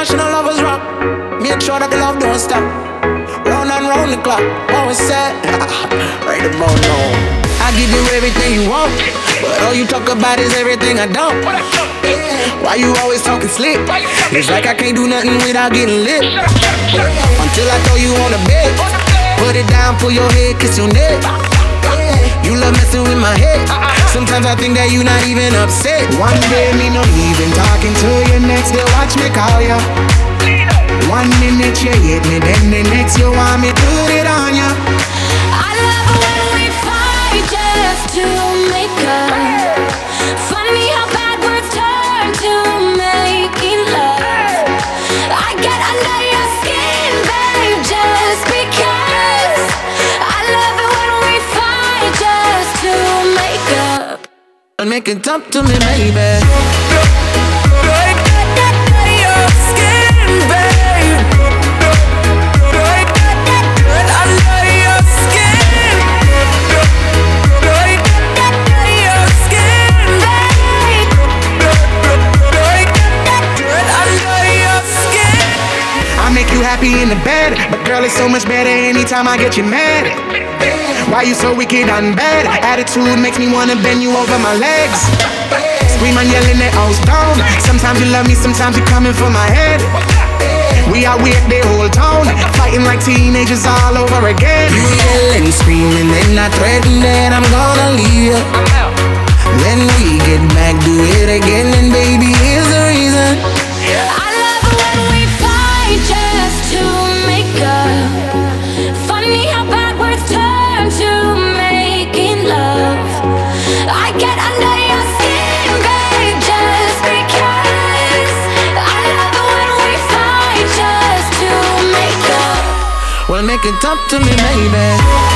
international lovers rock. Make sure that the love don't stop. Round and round the clock, always set. Right about now. I give you everything you want, but all you talk about is everything I don't. Why you always talking slick? It's like I can't do nothing without getting lit. Until I throw you on the bed, put it down, pull your head, kiss your neck. You love messing with my head. Sometimes I think that you not even upset. One day me no even talking to you, next day watch me call you. 1 minute you hate me, then the next you want me to put it on you. I love it when we fight just to make up. Funny how bad words turn to making love. I get under your skin, babe, just because. I love it when we fight just to make up. And make it up to me, baby. Make you happy in the bed, but girl, it's so much better anytime I get you mad. Why you so wicked and bad? Attitude makes me wanna bend you over my legs. Scream and yell in the house down. Sometimes you love me, sometimes you're coming for my head. We are weird, the whole town, fighting like teenagers all over again. You yelling, screaming, and I threaten that I'm gonna leave you. Then we get back, do it again, and baby, here's the reason. I love it when we fight just to make up. Funny how bad words turn to making love. I get under your skin, babe, just because. I love it when we fight just to make up. Well, make it up to me, baby.